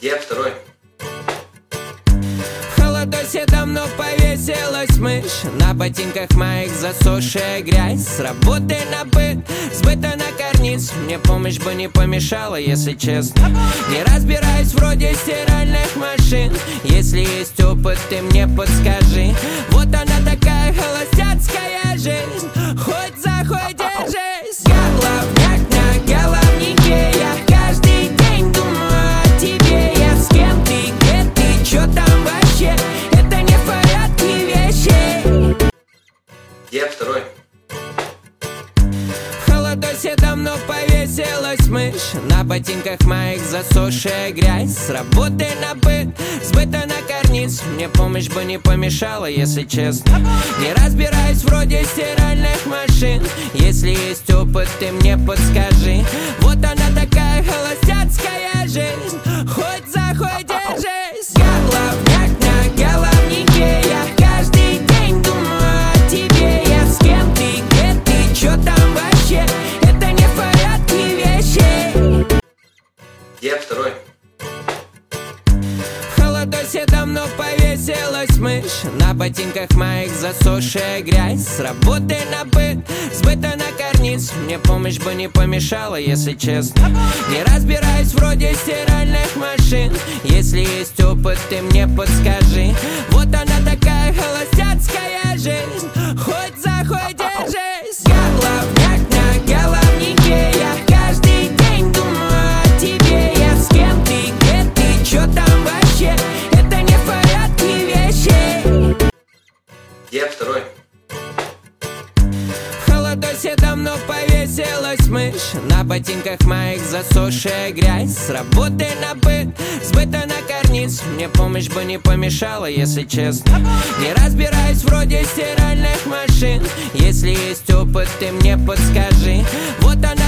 Я второй. В холодосе давно повесилась мышь, на ботинках моих засохшая грязь. С работы на быт, с быта на карниз. Мне помощь бы не помешала, если честно. Не разбираюсь вроде стиральных машин. Если есть опыт, ты мне подскажи. Вот она такая холостяцкая жизнь. Хоть заходи, держись. Головняк на головнике. Я каждый день думаю о тебе. Я с кем ты, где ты, чё там вообще? Это не в порядке вещей. Я второй. В холодосе давно повесилась мышь, на ботинках моих засохшая грязь. С работы на быт, с быта на карниз. Мне помощь бы не помешала, если честно. Не разбираюсь вроде стиральных машин. Если есть опыт, ты мне подскажи. Вот она такая холостяцкая жизнь. Хоть заходи, держись. Головняк на головнике. Я каждый день думаю о тебе. Я с кем ты, где ты, чё там вообще? Это не в порядке вещей. Я второй. В холодосе давно повесилась мышь, на ботинках моих засохшая грязь. С работы на быт, с быта на карниз. Мне помощь бы не помешала, если честно. Не разбираюсь вроде стиральных машин. Если есть опыт, ты мне подскажи. Вот она такая холостяцкая жизнь. Хоть заходи, держись. Головняк на головнике. Я каждый день думаю о тебе. Я с кем ты, где ты, чё там вообще? Это не в порядке вещей. Я второй. В холодосе давно повесилась мышь, на ботинках моих засохшая грязь. С работы на быт, с быта на карниз. Мне помощь бы не помешала, если честно. Не разбираюсь вроде стиральных машин. Если есть опыт, ты мне подскажи. Вот она